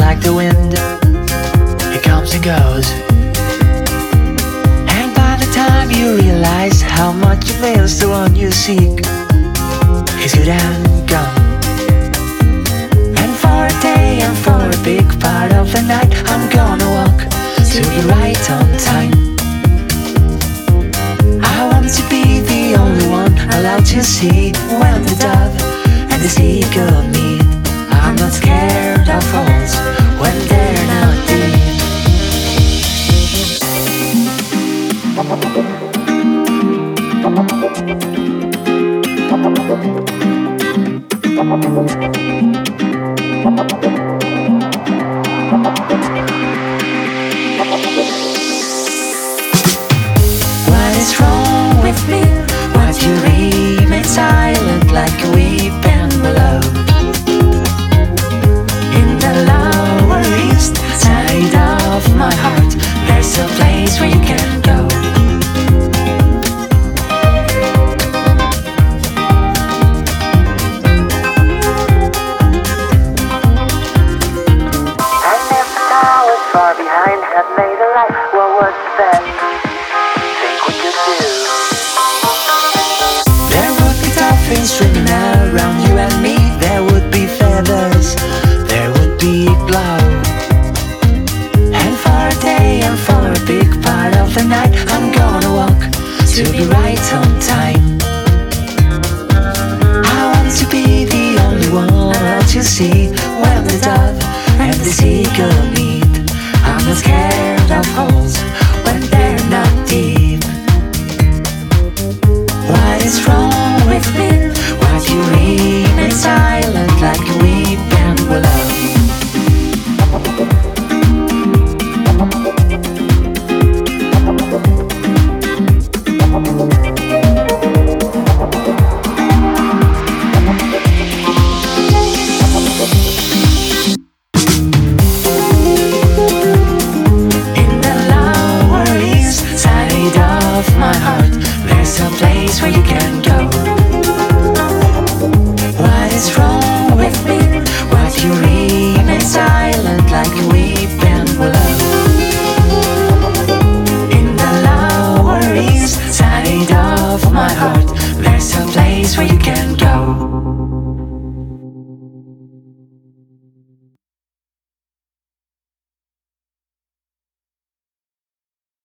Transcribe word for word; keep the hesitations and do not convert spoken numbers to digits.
like the wind. It comes and goes. And by the time you realize how much it means, the one you seek is good and gone. And for a day and for a big part of the night, I'm gonna walk to be right on time. I want to be the only one allowed to see when the dove and the seagull meet. I'm not scared of falls when they're not deep. What is wrong with me? Why do you remain silent like a weeping willow? In the lower east side of my heart, there's a place where you can go. And if the towers far behind had made a light, what was the best thing we could do? There would be dolphins swimming around you and me. There would be feathers, there would be glow. And for a day and for a big part of the night, I'm gonna walk to be right on time. I want to be the only one to see when the dove and the seagull meet. I'm not scared of holes when they're not deep. What is wrong with me? Why do you remain silent like a weeping willow? In the lower east side of my heart, there's a place where you can go. What is wrong with me? Why do you remain silent like a weeping willow? In the lower east side of my heart, there's a place where you can go.